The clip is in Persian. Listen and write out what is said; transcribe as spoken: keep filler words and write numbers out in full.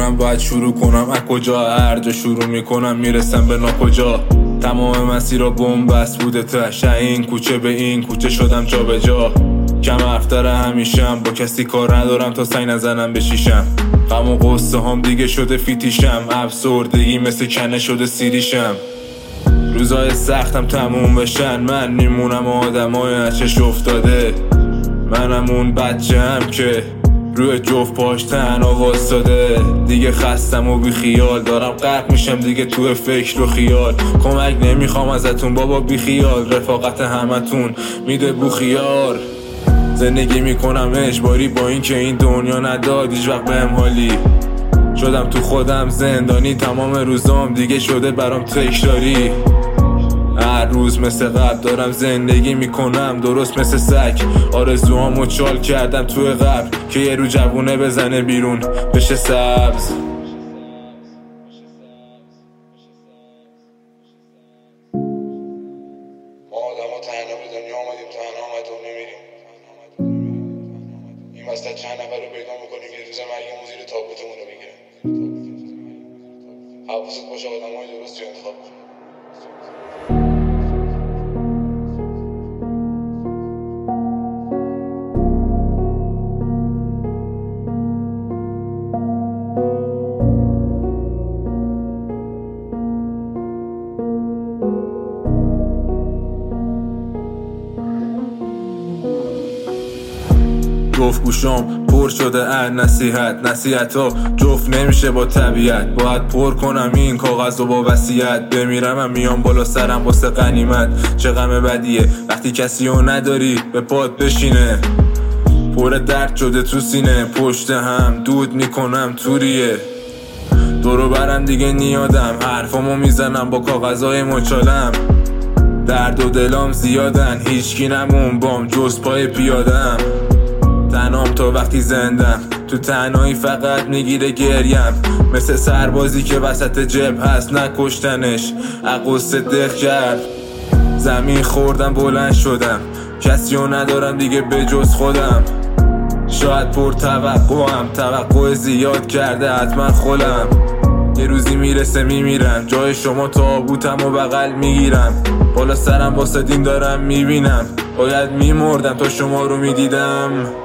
نمیدونم باید شروع کنم از کجا، هر جا شروع میکنم میرسم به ناکجا. تمام مسیر را بن‌بست بوده تش، این کوچه به این کوچه شدم جا به جا. کم افتر همیشم، با کسی کار ندارم تا سعی نزنم به شیشم. غم و قصه هم دیگه شده فیتیشم، افسردگی مثل کنه شده سیریشم. روزای سختم تموم بشن من میمونم آدمای از چش افتاده. منم اون بچه هم که روی جفت پاش تنها واسطاده. دیگه خستم و بی خیال دارم غرق میشم دیگه تو فکر و خیال. کمک نمیخوام ازتون بابا بی خیال، رفاقت همتون میده بو خیار. زندگی میکنم اجباری با این که این دنیا نداد هیچ وقت بهم حالی. شدم تو خودم زندانی، تمام روزام دیگه شده برام تکراری. هر روز مثل قبل دارم زندگی میکنم درست مثل سگ. آرزوامو چال کردم توی قبر که یه رو جوونه بزنه بیرون بشه سبز. ما آدم ها تنها به دنیا آمدیم، تنها آمدیم میمیریم. این وسط چند نفر رو پیدا میکنیم یه روز مرگمون زیر تابوتمون رو بگیرن. حواست باشه آدم های درستی رو انتخاب کن. جفت گوشام پر شده از نصیحت، نصیحت ها جفت نمیشه با طبیعت. باید پر کنم این کاغذ و با وصیت، بمیرم هم میام بالا سرم واسه غنیمت. چه غم بدیه وقتی کسی رو نداری به پات بشینه. پر درد شده تو سینه، پشت هم دود میکنم توریه. دورو برم دیگه نیادم، حرفامو میزنم با کاغذهای مچالم. درد و دلام زیادن، هیچکی نمون بام جز پای پیادم. تنام تا وقتی زندم، تو تنهایی فقط میگیره گریم. مثل سربازی که وسط جبه هست نکشتنش عقصه دق کرد. زمین خوردم بلند شدم، کسی رو ندارم دیگه به جز خودم. شاید پر توقعم، توقع زیاد کرده حتما خودم. یه روزی میرسه میمیرم، جای شما تابوتم و بغل میگیرم. بالا سرم واسه دین دارم میبینم، باید میمردم تا شما رو میدیدم.